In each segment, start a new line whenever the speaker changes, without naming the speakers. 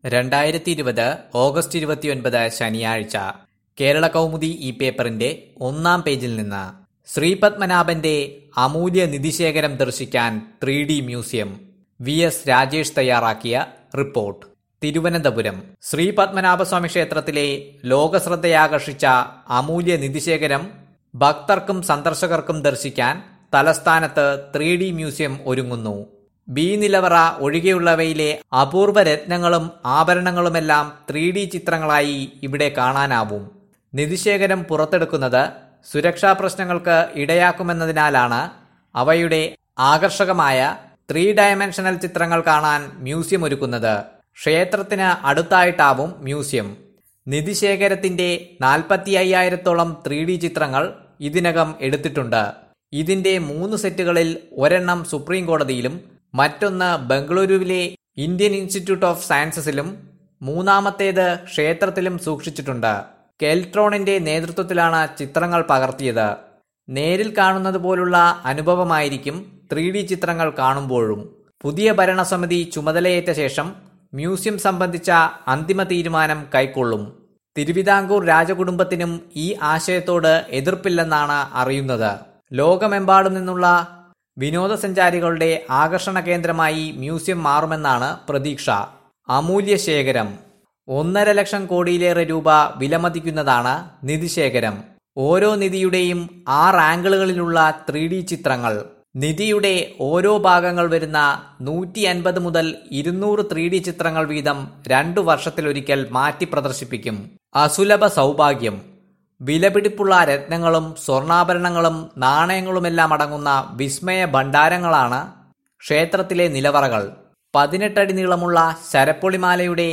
2020 August 29 ശനിയാഴ്ച കേരള കൗമുദി ഈ പേപ്പറിന്റെ ഒന്നാം പേജിൽ നിന്ന് ശ്രീപത്മനാഭന്റെ അമൂല്യ നിധിശേഖരം ദർശിക്കാൻ 3D മ്യൂസിയം. VS രാജേഷ് തയ്യാറാക്കിയ റിപ്പോർട്ട്. തിരുവനന്തപുരം ശ്രീപത്മനാഭസ്വാമി ക്ഷേത്രത്തിലെ ലോകശ്രദ്ധയാകർഷിച്ച അമൂല്യ നിധിശേഖരം ഭക്തർക്കും സന്ദർശകർക്കും ദർശിക്കാൻ തലസ്ഥാനത്ത് 3D മ്യൂസിയം ഒരുങ്ങുന്നു. ബി നിലവറ ഒഴികെയുള്ളവയിലെ അപൂർവ രത്നങ്ങളും ആഭരണങ്ങളുമെല്ലാം 3D ചിത്രങ്ങളായി ഇവിടെ കാണാനാവും. നിധിശേഖരം പുറത്തെടുക്കുന്നത് സുരക്ഷാ പ്രശ്നങ്ങൾക്ക് ഇടയാക്കുമെന്നതിനാലാണ് അവയുടെ ആകർഷകമായ 3 ഡയമെൻഷനൽ ചിത്രങ്ങൾ കാണാൻ മ്യൂസിയം ഒരുക്കുന്നത്. ക്ഷേത്രത്തിന് അടുത്തായിട്ടാവും മ്യൂസിയം. നിധിശേഖരത്തിന്റെ 45,000-ഓളം 3D ചിത്രങ്ങൾ ഇതിനകം എടുത്തിട്ടുണ്ട്. ഇതിന്റെ 3 സെറ്റുകളിൽ ഒരെണ്ണം സുപ്രീം കോടതിയിലും മറ്റൊന്ന് ബംഗളൂരുവിലെ ഇന്ത്യൻ ഇൻസ്റ്റിറ്റ്യൂട്ട് ഓഫ് സയൻസസിലും മൂന്നാമത്തേത് ക്ഷേത്രത്തിലും സൂക്ഷിച്ചിട്ടുണ്ട്. കെൽട്രോണിന്റെ നേതൃത്വത്തിലാണ് ചിത്രങ്ങൾ പകർത്തിയത്. നേരിൽ കാണുന്നത് പോലുള്ള അനുഭവമായിരിക്കും 3D ചിത്രങ്ങൾ കാണുമ്പോഴും. പുതിയ ഭരണസമിതി ചുമതലയേറ്റ ശേഷം മ്യൂസിയം സംബന്ധിച്ച അന്തിമ തീരുമാനം കൈക്കൊള്ളും. തിരുവിതാംകൂർ രാജകുടുംബത്തിനും ഈ ആശയത്തോട് എതിർപ്പില്ലെന്നാണ് അറിയുന്നത്. ലോകമെമ്പാടും നിന്നുള്ള വിനോദസഞ്ചാരികളുടെ ആകർഷണ കേന്ദ്രമായി മ്യൂസിയം മാറുമെന്നാണ് പ്രതീക്ഷ. അമൂല്യ ശേഖരം 1.5 ലക്ഷം കോടിയിലേറെ രൂപ വിലമതിക്കുന്നതാണ് നിധിശേഖരം. ഓരോ നിധിയുടെയും 6 ആംഗിളുകളിലുള്ള 3D ചിത്രങ്ങൾ. നിധിയുടെ ഓരോ ഭാഗങ്ങൾ വരുന്ന 150 മുതൽ 200 3D ചിത്രങ്ങൾ വീതം 2 വർഷത്തിലൊരിക്കൽ മാറ്റി പ്രദർശിപ്പിക്കും. അസുലഭ സൗഭാഗ്യം. വിലപിടിപ്പുള്ള രത്നങ്ങളും സ്വർണ്ണാഭരണങ്ങളും നാണയങ്ങളുമെല്ലാം അടങ്ങുന്ന വിസ്മയ ഭണ്ഡാരങ്ങളാണ് ക്ഷേത്രത്തിലെ നിലവറകൾ. 18 അടി നീളമുള്ള ശരപ്പൊളിമാലയുടെ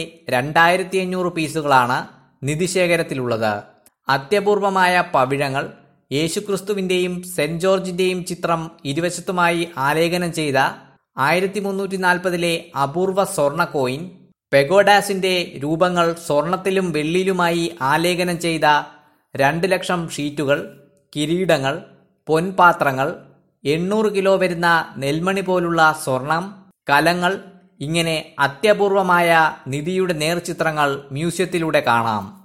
2500 പീസുകളാണ് നിധിശേഖരത്തിലുള്ളത്. അത്യപൂർവമായ പവിഴങ്ങൾ, യേശുക്രിസ്തുവിന്റെയും സെന്റ് ജോർജിന്റെയും ചിത്രം ഇരുവശത്തുമായി ആലേഖനം ചെയ്ത 1340-ലെ അപൂർവ സ്വർണ്ണ കോയിൻ, പെഗോഡാസിന്റെ രൂപങ്ങൾ സ്വർണത്തിലും വെള്ളിയിലുമായി ആലേഖനം ചെയ്ത 2 ലക്ഷം ഷീറ്റുകൾ, കിരീടങ്ങൾ, പൊൻപാത്രങ്ങൾ, 800 കിലോ വരുന്ന നെൽമണി പോലുള്ള സ്വർണം, കലങ്ങൾ, ഇങ്ങനെ അത്യപൂർവമായ നിധിയുടെ നേർചിത്രങ്ങൾ മ്യൂസിയത്തിലൂടെ കാണാം.